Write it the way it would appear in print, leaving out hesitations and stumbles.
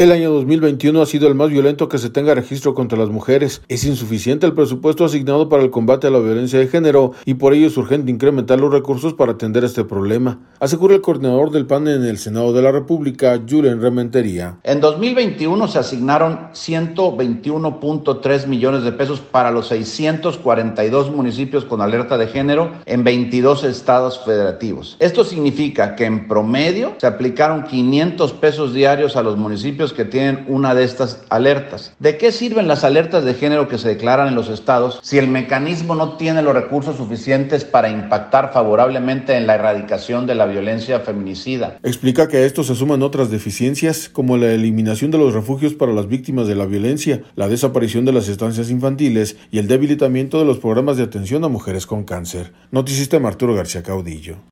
El año 2021 ha sido el más violento que se tenga registro contra las mujeres. Es insuficiente el presupuesto asignado para el combate a la violencia de género y por ello es urgente incrementar los recursos para atender este problema, asegura el coordinador del PAN en el Senado de la República, Julen Rementería. En 2021 se asignaron 121.3 millones de pesos para los 642 municipios con alerta de género en 22 estados federativos. Esto significa que en promedio se aplicaron 500 pesos diarios a los municipios que tienen una de estas alertas. ¿De qué sirven las alertas de género que se declaran en los estados si el mecanismo no tiene los recursos suficientes para impactar favorablemente en la erradicación de la violencia feminicida? Explica que a esto se suman otras deficiencias como la eliminación de los refugios para las víctimas de la violencia, la desaparición de las estancias infantiles y el debilitamiento de los programas de atención a mujeres con cáncer. Noticista Arturo García Caudillo.